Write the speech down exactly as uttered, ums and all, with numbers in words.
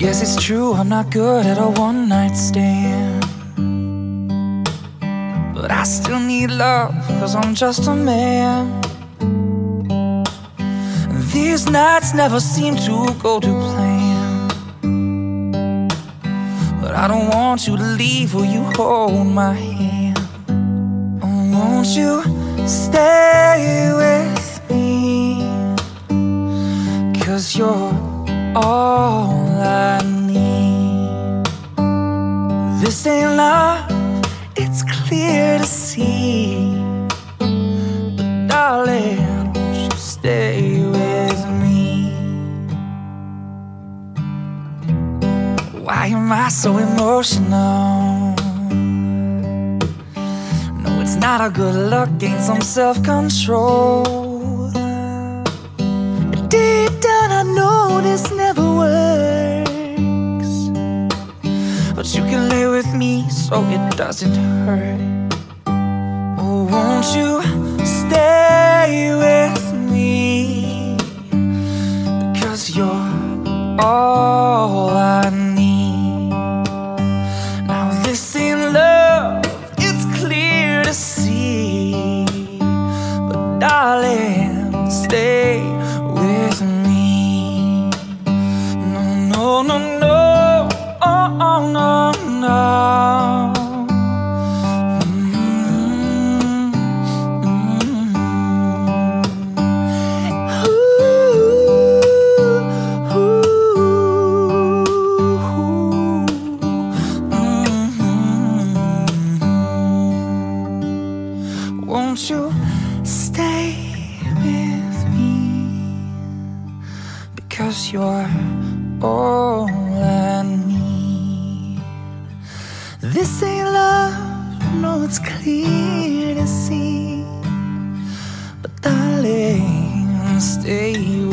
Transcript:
guess it's true, I'm not good at a one-night stand, but I still need love, cause I'm just a man. These nights never seem to go to plan, but I don't want you to leave. Will you hold my hand? Oh, won't you stay with me? Cause you're all I need. This ain't love, it's clear to see, but darling, won't you stay with me? Why am I so emotional? No, it's not a good look, gain some self-control. Deep down I know this never works, but you can lay with me so it doesn't hurt. Oh, won't you stay with me? Because you're all I need. Now this ain't love, it's clear to see, but darling, stay with me. No, no, no, no, oh, oh, no, no. Mm-hmm. Mm-hmm. Ooh, ooh, mm-hmm. Won't you stay with me? Because you're all I need. This ain't love, no, it's clear to see, but darling, stay with me.